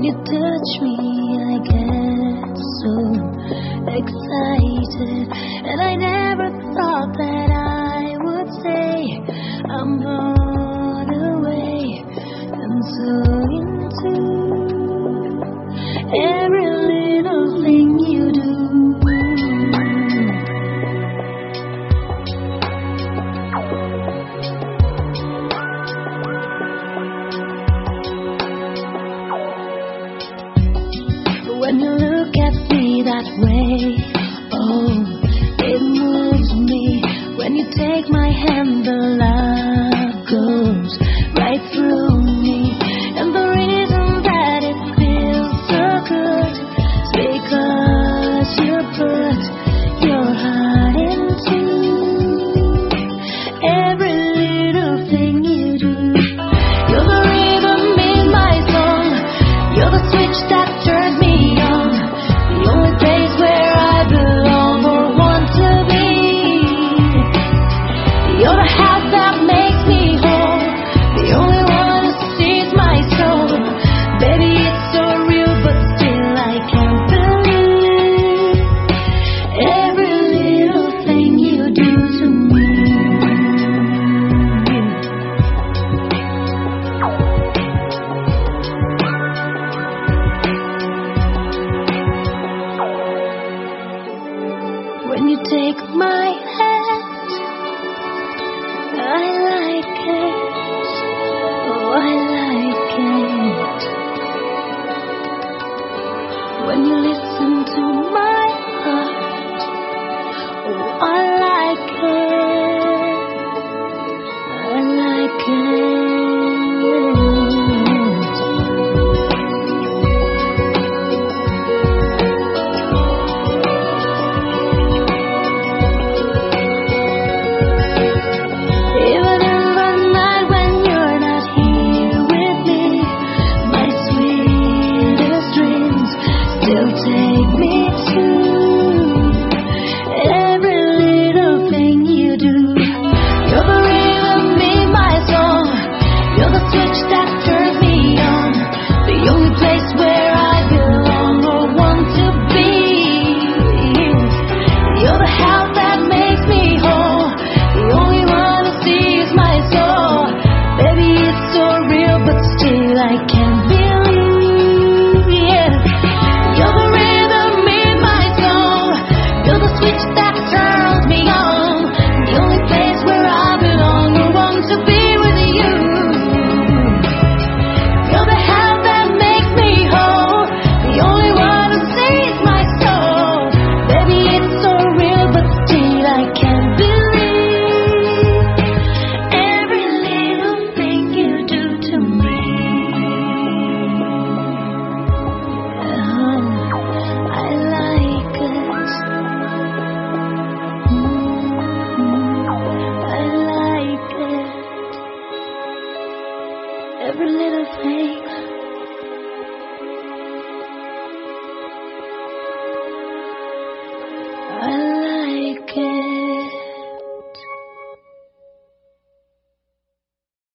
you touch me, I get so excited. And I never thought that I would say I'm blown away and so into every little thing you do. When you look at me that way, oh, it moves me. When you take my hand, the love goes right through me. And the reason that it feels so good is because you put your heart into every little thing you do. You're the rhythm in my song. You're the switch that turns me. When you take my hand, I like it, oh I like it. When you listen to my heart, oh I like it, I like it. Take me to every little thing you do. You're the rhythm in my song. You're the switch that turns me on. The only place where I belong or want to be. You're the house that makes me whole. The only one who sees my soul. Baby, it's so real, but still I can't believe. Yeah. You're the rhythm in my soul. You're the switch that turns me on. The only place where I belong or want to be with you. You're the hand that makes me whole. The only one who sees my soul. Baby, it's so real, but still I can't believe every little thing you do to me. I like it. I like it. Every little thing.